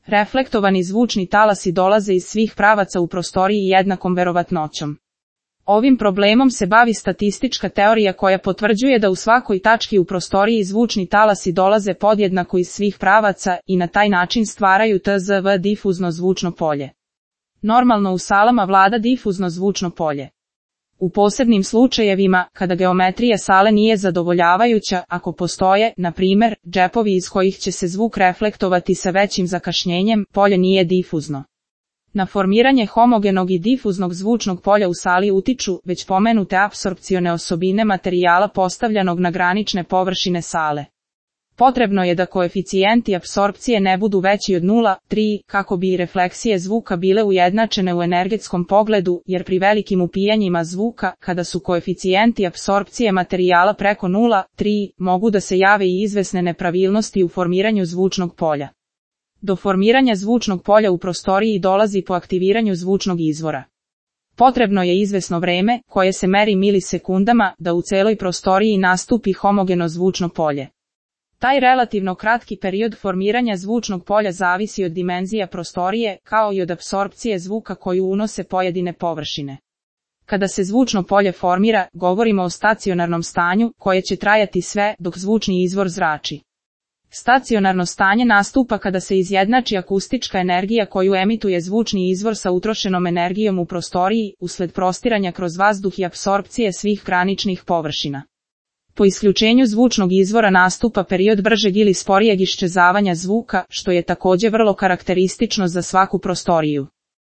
Reflektovani zvučni talasi dolaze iz svih pravaca u prostoriji jednakom verovatnoćom. Ovim problemom se bavi statistička teorija koja potvrđuje da u svakoj tački u prostoriji zvučni talasi dolaze podjednako iz svih pravaca i na taj način stvaraju tzv. difuzno zvučno polje. Normalno u salama vlada difuzno zvučno polje. U posebnim slučajevima, kada geometrija sale nije zadovoljavajuća, ako postoje, na primjer, džepovi iz kojih će se zvuk reflektovati sa većim zakašnjenjem, polje nije difuzno. Na formiranje homogenog i difuznog zvučnog polja u sali utiču već pomenute apsorpcione osobine materijala postavljanog na granične površine sale. Potrebno je da koeficijenti apsorpcije ne budu veći od 0,3 kako bi i refleksije zvuka bile ujednačene u energetskom pogledu, jer pri velikim upijanjima zvuka, kada su koeficijenti apsorpcije materijala preko 0,3, mogu da se jave i izvesne nepravilnosti u formiranju zvučnog polja. Do formiranja zvučnog polja u prostoriji dolazi po aktiviranju zvučnog izvora. Potrebno je izvesno vreme, koje se meri milisekundama, da u celoj prostoriji nastupi homogeno zvučno polje. Taj relativno kratki period formiranja zvučnog polja zavisi od dimenzija prostorije, kao i od apsorpcije zvuka koju unose pojedine površine. Kada se zvučno polje formira, govorimo o stacionarnom stanju, koje će trajati sve dok zvučni izvor zrači. Stacionarno stanje nastupa kada se izjednači akustička energija koju emituje zvučni izvor sa utrošenom energijom u prostoriji, usled prostiranja kroz vazduh i apsorpcije svih graničnih površina. Po isključenju zvučnog izvora nastupa period bržeg ili sporijeg iščezavanja zvuka, što je također vrlo karakteristično za svaku prostoriju.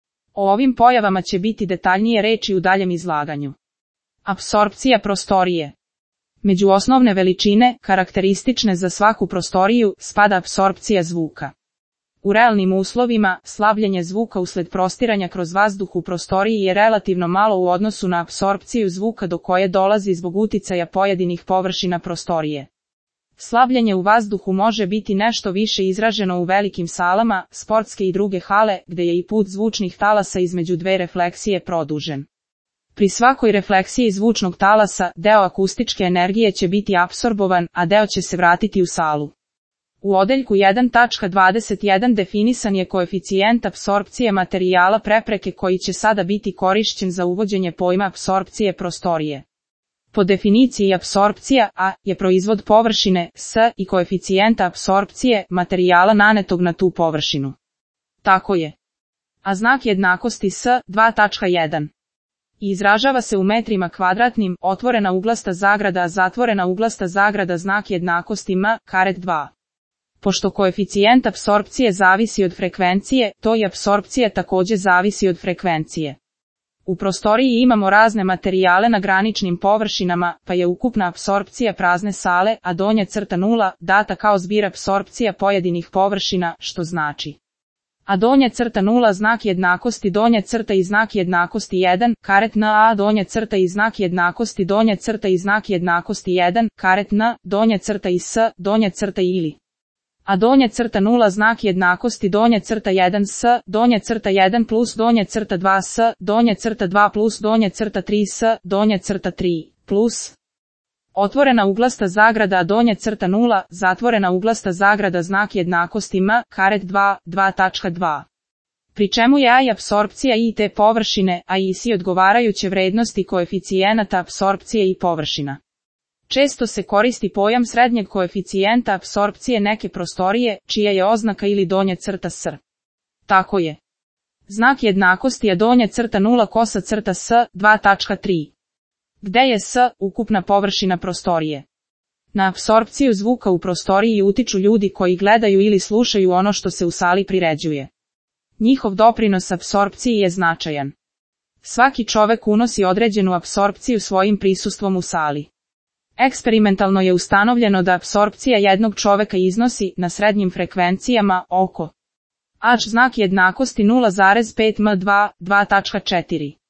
O ovim pojavama će biti detaljnije reči u daljem izlaganju. Apsorpcija prostorije. Među osnovne veličine, karakteristične za svaku prostoriju, spada apsorpcija zvuka. U realnim uslovima, slabljenje zvuka usled prostiranja kroz vazduh u prostoriji je relativno malo u odnosu na apsorpciju zvuka do koje dolazi zbog uticaja pojedinih površina prostorije. Slabljenje u vazduhu može biti nešto više izraženo u velikim salama, sportske i druge hale, gde je i put zvučnih talasa između dve refleksije produžen. Pri svakoj refleksiji zvučnog talasa, deo akustičke energije će biti apsorbovan, a deo će se vratiti u salu. U odeljku 1.21 definisan je koeficijent apsorpcije materijala prepreke koji će sada biti korišćen za uvođenje pojma apsorpcije prostorije. Po definiciji apsorpcija A je proizvod površine S i koeficijenta apsorpcije materijala nanetog na tu površinu. Tako je. A znak jednakosti S 2.1. Izražava se u metrima kvadratnim, otvorena uglasta zagrada, zatvorena uglasta zagrada, znak jednakosti M, karet 2. Pošto koeficijent apsorpcije zavisi od frekvencije, to i apsorpcija također zavisi od frekvencije. U prostoriji imamo razne materijale na graničnim površinama, pa je ukupna apsorpcija prazne sale, a donja crta 0, data kao zbir apsorpcija pojedinih površina, što znači. A donja crta 0 znak jednakosti donja crta i znak jednakosti 1, karet N, a donja crta i znak jednakosti donja crta i znak jednakosti 1, karet N, donja crta i S, donja crta ili. A donja crta 0 znak jednakosti donja crta 1 S, donja crta 1 plus donja crta 2 S, donja crta 2 plus donja crta 3 S, donja crta 3 plus. Otvorena uglasta zagrada, a donja crta 0, zatvorena uglasta zagrada, znak jednakosti M, karet 2, 2.2. Pri čemu je A i apsorpcija i te površine, a i si odgovarajuće vrednosti koeficijenata apsorpcije i površina. Često se koristi pojam srednjeg koeficijenta apsorpcije neke prostorije, čija je oznaka ili donja crta S. Tako je. Znak jednakosti je donja crta 0 kosa crta S 2.3. Gde je S ukupna površina prostorije? Na apsorpciju zvuka u prostoriji utiču ljudi koji gledaju ili slušaju ono što se u sali priređuje. Njihov doprinos apsorpciji je značajan. Svaki čovek unosi određenu apsorpciju svojim prisustvom u sali. Eksperimentalno je ustanovljeno da apsorpcija jednog čoveka iznosi, na srednjim frekvencijama, oko H znak jednakosti 0,5 m2, 2.4.